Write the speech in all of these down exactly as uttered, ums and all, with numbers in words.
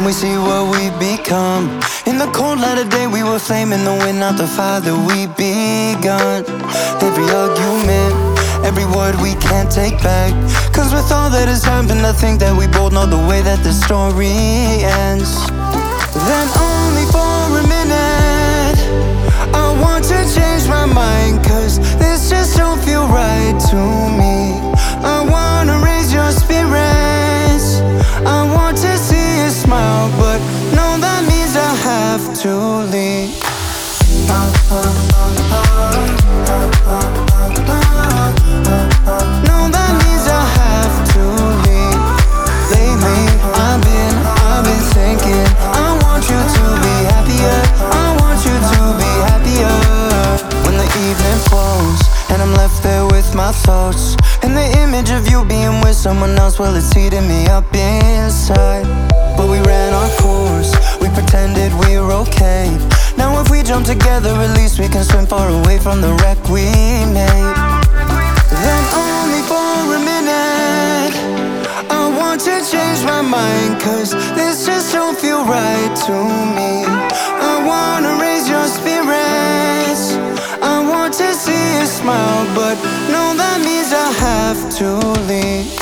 Can we see what we've become? In the cold light of day we were flaming the wind, not the fire that we begun. Every argument, every word we can't take back, cause with all that has happened I think that we both know the way that the story ends. Then only for a minute I want to change my mind, cause this just don't feel right to me. I wanna raise your spirits, I want to see you smile, but no, that means I have to leave. No, that means I have to leave. Lately, I've been, I've been thinking I want you to be happier, I want you to be happier. When the evening falls and I'm left there with my thoughts, and the image of you being with someone else, well, it's eating me up inside. But we ran our course, we pretended we were okay. Now if we jump together, at least we can swim far away from the wreck we made. Then only for a minute I want to change my mind, cause this just don't feel right to me. I wanna raise your spirits, I want to see you smile, but no, that means I have to leave.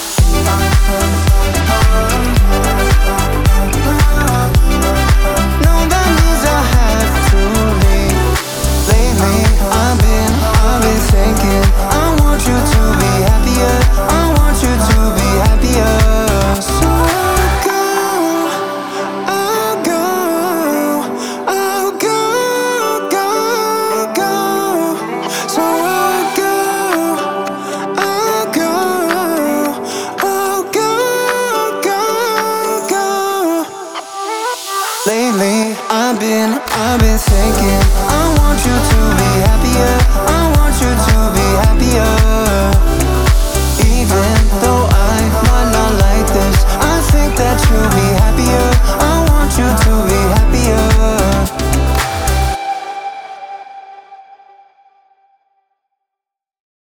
No, that means I have to leave. Lately, I've been, I've been thinking I want you to be happier, I want you to be happier. So I'll go, I'll go, I'll go, go, go. So I'll go, I'll go, I'll go, go, go. Lately, I've been, I've been thinking I want you to